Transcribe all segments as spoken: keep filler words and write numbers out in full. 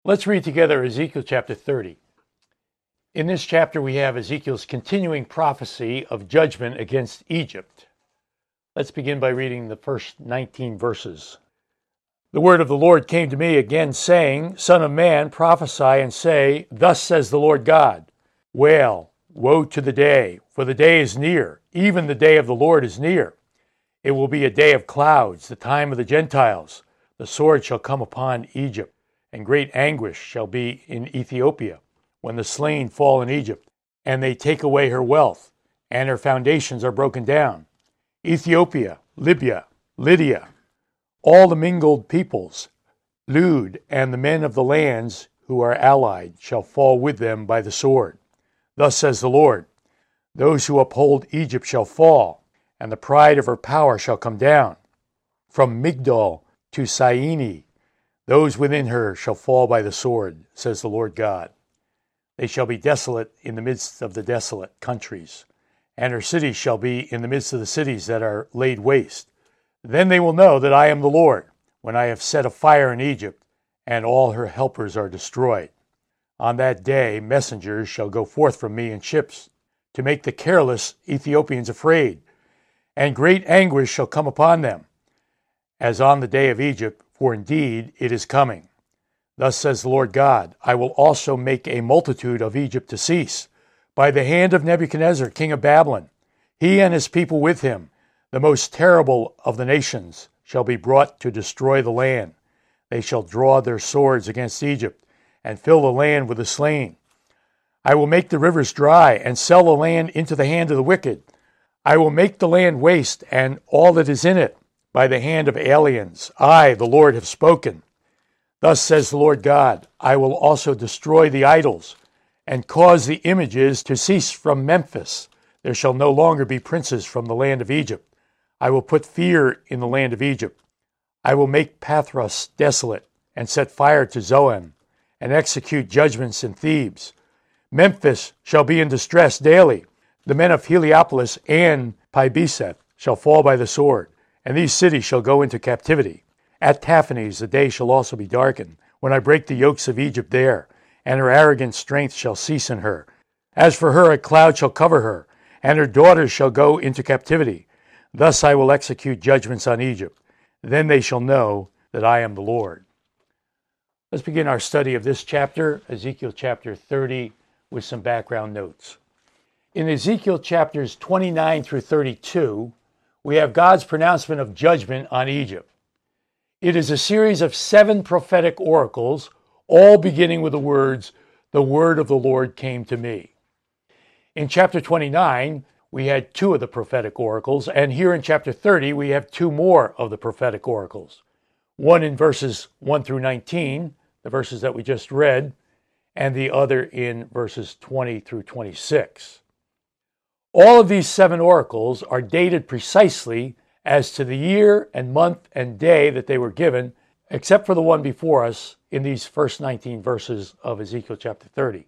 Let's read together Ezekiel chapter thirty. In this chapter, we have Ezekiel's continuing prophecy of judgment against Egypt. Let's begin by reading the first nineteen verses. The word of the Lord came to me again, saying, Son of man, prophesy and say, Thus says the Lord God, Wail, woe to the day, for the day is near, even the day of the Lord is near. It will be a day of clouds, the time of the Gentiles. The sword shall come upon Egypt, and great anguish shall be in Ethiopia, when the slain fall in Egypt, and they take away her wealth, and her foundations are broken down. Ethiopia, Libya, Lydia, all the mingled peoples, Lud, and the men of the lands who are allied shall fall with them by the sword. Thus says the Lord, Those who uphold Egypt shall fall, and the pride of her power shall come down. From Migdol to Syene, those within her shall fall by the sword, says the Lord God. They shall be desolate in the midst of the desolate countries, and her cities shall be in the midst of the cities that are laid waste. Then they will know that I am the Lord, when I have set a fire in Egypt, and all her helpers are destroyed. On that day messengers shall go forth from me in ships, to make the careless Ethiopians afraid, and great anguish shall come upon them, as on the day of Egypt, for indeed it is coming. Thus says the Lord God, I will also make a multitude of Egypt to cease, by the hand of Nebuchadnezzar, king of Babylon. He and his people with him, the most terrible of the nations, shall be brought to destroy the land. They shall draw their swords against Egypt, and fill the land with the slain. I will make the rivers dry, and sell the land into the hand of the wicked. I will make the land waste, and all that is in it, by the hand of aliens. I, the Lord, have spoken. Thus says the Lord God, I will also destroy the idols, and cause the images to cease from Memphis. There shall no longer be princes from the land of Egypt. I will put fear in the land of Egypt. I will make Pathros desolate, and set fire to Zoan, and execute judgments in Thebes. Memphis shall be in distress daily. The men of Heliopolis and Pibeseth shall fall by the sword, and these cities shall go into captivity. At Taphanes the day shall also be darkened, when I break the yokes of Egypt there, and her arrogant strength shall cease in her. As for her, a cloud shall cover her, and her daughters shall go into captivity. Thus I will execute judgments on Egypt. Then they shall know that I am the Lord. Let's begin our study of this chapter, Ezekiel chapter thirty, with some background notes. In Ezekiel chapters twenty-nine through thirty-two, we have God's pronouncement of judgment on Egypt. It is a series of seven prophetic oracles, all beginning with the words, The word of the Lord came to me. In chapter twenty-nine, we had two of the prophetic oracles, and here in chapter thirty, we have two more of the prophetic oracles. One in verses one through nineteen, the verses that we just read, and the other in verses twenty through twenty-six. All of these seven oracles are dated precisely as to the year and month and day that they were given, except for the one before us in these first nineteen verses of Ezekiel chapter thirty.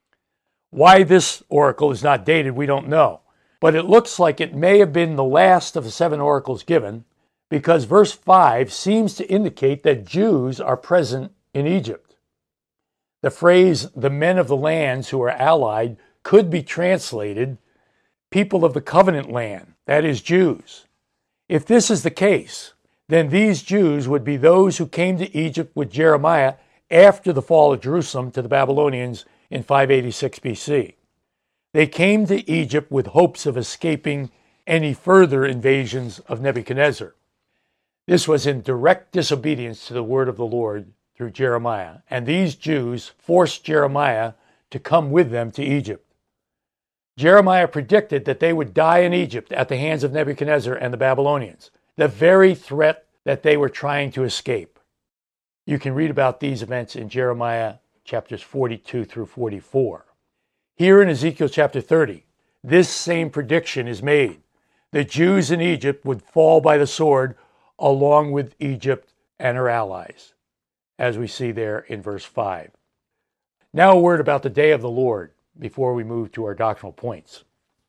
Why this oracle is not dated, we don't know. But it looks like it may have been the last of the seven oracles given, because verse five seems to indicate that Jews are present in Egypt. The phrase, the men of the lands who are allied, could be translated, people of the covenant land, that is, Jews. If this is the case, then these Jews would be those who came to Egypt with Jeremiah after the fall of Jerusalem to the Babylonians in five eighty-six B C. They came to Egypt with hopes of escaping any further invasions of Nebuchadnezzar. This was in direct disobedience to the word of the Lord through Jeremiah, and these Jews forced Jeremiah to come with them to Egypt. Jeremiah predicted that they would die in Egypt at the hands of Nebuchadnezzar and the Babylonians, the very threat that they were trying to escape. You can read about these events in Jeremiah chapters forty-two through forty-four. Here in Ezekiel chapter thirty, this same prediction is made. The Jews in Egypt would fall by the sword along with Egypt and her allies, as we see there in verse five. Now a word about the day of the Lord before we move to our doctrinal points.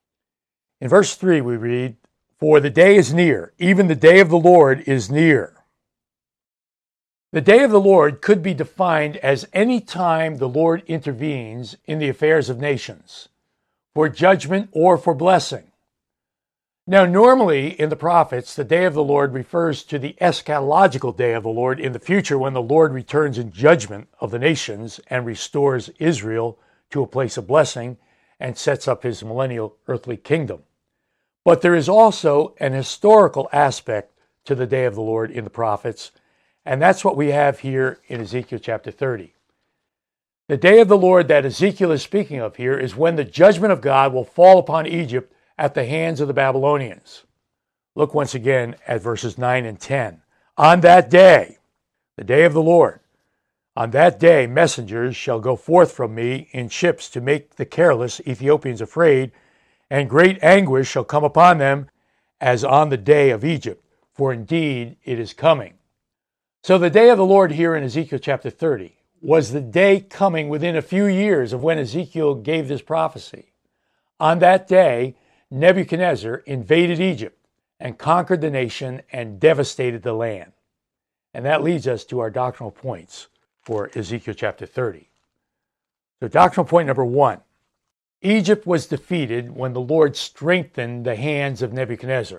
In verse three we read, For the day is near, even the day of the Lord is near. The day of the Lord could be defined as any time the Lord intervenes in the affairs of nations, for judgment or for blessing. Now, normally in the prophets, the day of the Lord refers to the eschatological day of the Lord in the future, when the Lord returns in judgment of the nations and restores Israel to a place of blessing and sets up his millennial earthly kingdom. But there is also an historical aspect to the day of the Lord in the prophets, and that's what we have here in Ezekiel chapter thirty. The day of the Lord that Ezekiel is speaking of here is when the judgment of God will fall upon Egypt at the hands of the Babylonians. Look once again at verses nine and ten. On that day, the day of the Lord, on that day messengers shall go forth from me in ships to make the careless Ethiopians afraid, and great anguish shall come upon them as on the day of Egypt, for indeed it is coming. So the day of the Lord here in Ezekiel chapter thirty was the day coming within a few years of when Ezekiel gave this prophecy. On that day, Nebuchadnezzar invaded Egypt and conquered the nation and devastated the land. And that leads us to our doctrinal points for Ezekiel chapter thirty. So doctrinal point number one, Egypt was defeated when the Lord strengthened the hands of Nebuchadnezzar.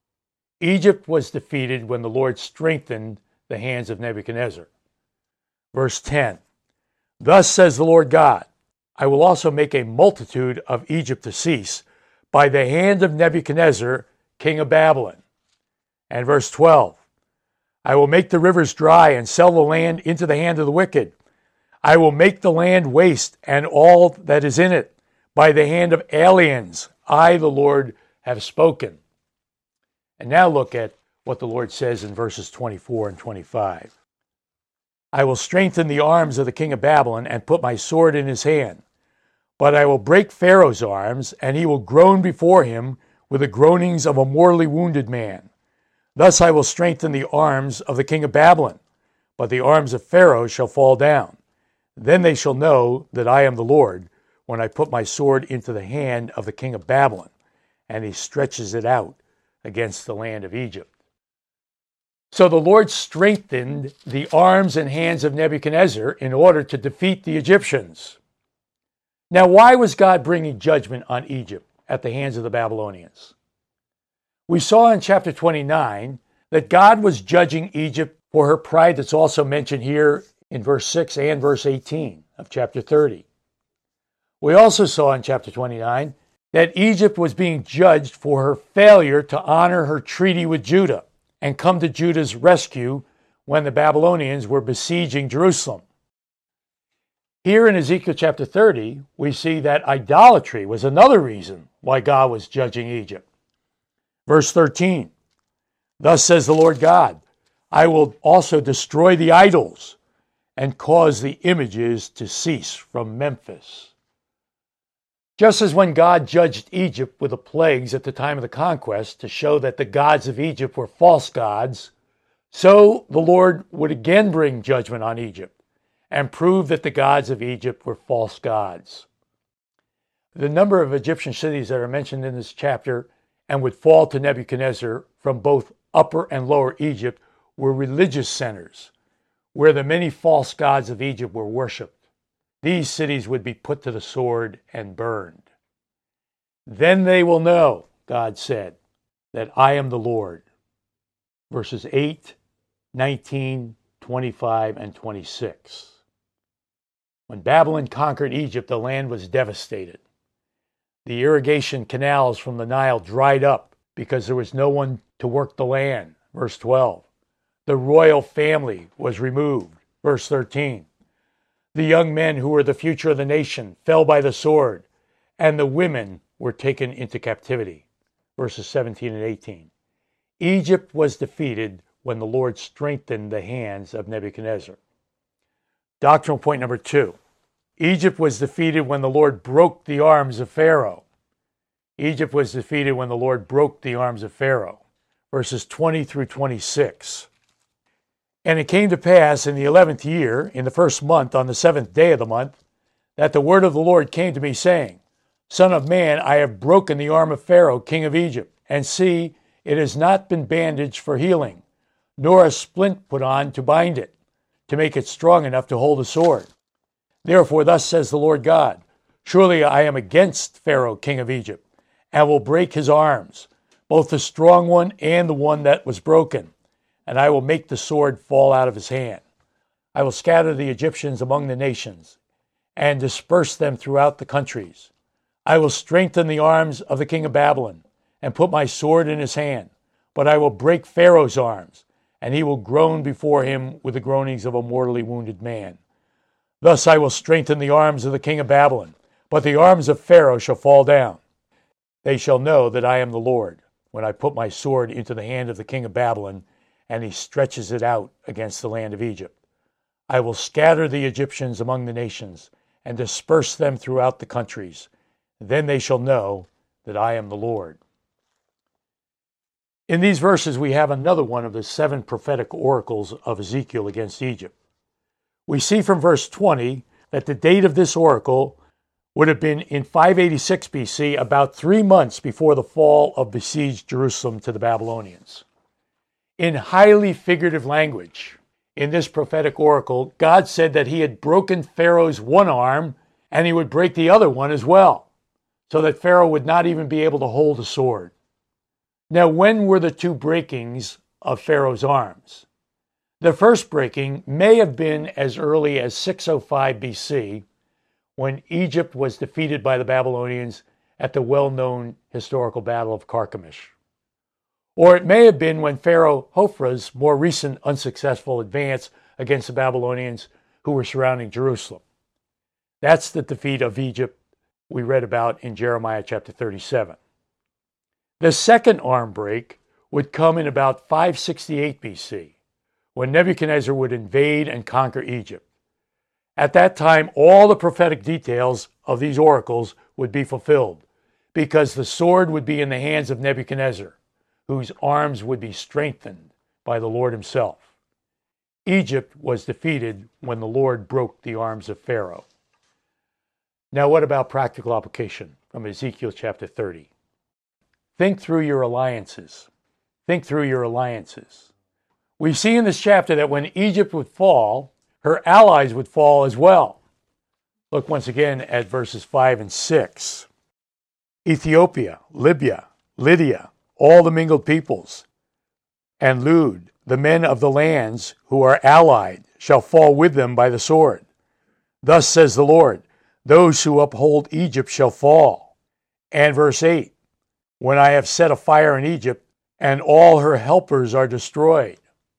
Egypt was defeated when the Lord strengthened the hands of Nebuchadnezzar. Verse ten, thus says the Lord God, I will also make a multitude of Egypt to cease by the hand of Nebuchadnezzar, king of Babylon. And verse twelve, I will make the rivers dry and sell the land into the hand of the wicked. I will make the land waste and all that is in it by the hand of aliens. I, the Lord, have spoken. And now look at what the Lord says in verses twenty-four and twenty-five. I will strengthen the arms of the king of Babylon and put my sword in his hand. But I will break Pharaoh's arms, and he will groan before him with the groanings of a mortally wounded man. Thus I will strengthen the arms of the king of Babylon, but the arms of Pharaoh shall fall down. Then they shall know that I am the Lord, when I put my sword into the hand of the king of Babylon, and he stretches it out against the land of Egypt. So the Lord strengthened the arms and hands of Nebuchadnezzar in order to defeat the Egyptians. Now, why was God bringing judgment on Egypt at the hands of the Babylonians? We saw in chapter twenty-nine that God was judging Egypt for her pride, that's also mentioned here in verse six and verse eighteen of chapter thirty. We also saw in chapter twenty-nine that Egypt was being judged for her failure to honor her treaty with Judah and come to Judah's rescue when the Babylonians were besieging Jerusalem. Here in Ezekiel chapter thirty, we see that idolatry was another reason why God was judging Egypt. Verse thirteen, thus says the Lord God, I will also destroy the idols and cause the images to cease from Memphis. Just as when God judged Egypt with the plagues at the time of the conquest to show that the gods of Egypt were false gods, so the Lord would again bring judgment on Egypt and prove that the gods of Egypt were false gods. The number of Egyptian cities that are mentioned in this chapter and would fall to Nebuchadnezzar from both Upper and Lower Egypt were religious centers where the many false gods of Egypt were worshipped. These cities would be put to the sword and burned. Then they will know, God said, that I am the Lord. Verses eight, nineteen, twenty-five, and twenty-six. When Babylon conquered Egypt, the land was devastated. The irrigation canals from the Nile dried up because there was no one to work the land. Verse twelve. The royal family was removed. Verse thirteen. The young men who were the future of the nation fell by the sword, and the women were taken into captivity. Verses seventeen and eighteen. Egypt was defeated when the Lord strengthened the hands of Nebuchadnezzar. Doctrinal point number two. Egypt was defeated when the Lord broke the arms of Pharaoh. Egypt was defeated when the Lord broke the arms of Pharaoh. Verses twenty through twenty-six. And it came to pass in the eleventh year, in the first month, on the seventh day of the month, that the word of the Lord came to me, saying, Son of man, I have broken the arm of Pharaoh, king of Egypt, and see, it has not been bandaged for healing, nor a splint put on to bind it. to make it strong enough to hold a sword. Therefore, thus says the Lord God, surely I am against Pharaoh, king of Egypt, and will break his arms, both the strong one and the one that was broken, and I will make the sword fall out of his hand. I will scatter the Egyptians among the nations, and disperse them throughout the countries. I will strengthen the arms of the king of Babylon, and put my sword in his hand. But I will break Pharaoh's arms, and he will groan before him with the groanings of a mortally wounded man. Thus I will strengthen the arms of the king of Babylon, but the arms of Pharaoh shall fall down. They shall know that I am the Lord, when I put my sword into the hand of the king of Babylon, and he stretches it out against the land of Egypt. I will scatter the Egyptians among the nations, and disperse them throughout the countries. Then they shall know that I am the Lord. In these verses, we have another one of the seven prophetic oracles of Ezekiel against Egypt. We see from verse twenty that the date of this oracle would have been in five eighty-six B C, about three months before the fall of besieged Jerusalem to the Babylonians. In highly figurative language, in this prophetic oracle, God said that he had broken Pharaoh's one arm and he would break the other one as well, so that Pharaoh would not even be able to hold a sword. Now, when were the two breakings of Pharaoh's arms? The first breaking may have been as early as six oh five B C, when Egypt was defeated by the Babylonians at the well-known historical Battle of Carchemish. Or it may have been when Pharaoh Hophra's more recent unsuccessful advance against the Babylonians who were surrounding Jerusalem. That's the defeat of Egypt we read about in Jeremiah chapter thirty-seven. The second arm break would come in about five sixty-eight B C, when Nebuchadnezzar would invade and conquer Egypt. At that time, all the prophetic details of these oracles would be fulfilled, because the sword would be in the hands of Nebuchadnezzar, whose arms would be strengthened by the Lord himself. Egypt was defeated when the Lord broke the arms of Pharaoh. Now, what about practical application from Ezekiel chapter thirty? Think through your alliances. Think through your alliances. We see in this chapter that when Egypt would fall, her allies would fall as well. Look once again at verses five and six. Ethiopia, Libya, Lydia, all the mingled peoples, and Lud, the men of the lands who are allied, shall fall with them by the sword. Thus says the Lord, those who uphold Egypt shall fall. And verse eight, when I have set a fire in Egypt, and all her helpers are destroyed.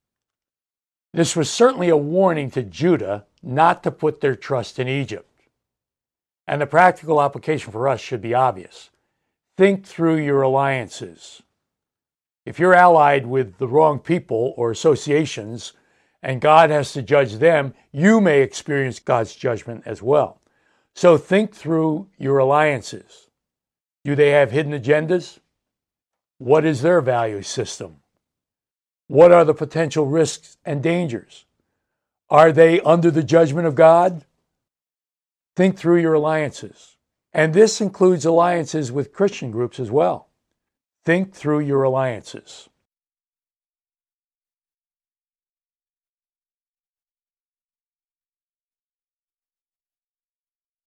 This was certainly a warning to Judah not to put their trust in Egypt. And the practical application for us should be obvious. Think through your alliances. If you're allied with the wrong people or associations, and God has to judge them, you may experience God's judgment as well. So think through your alliances. Do they have hidden agendas? What is their value system? What are the potential risks and dangers? Are they under the judgment of God? Think through your alliances. And this includes alliances with Christian groups as well. Think through your alliances.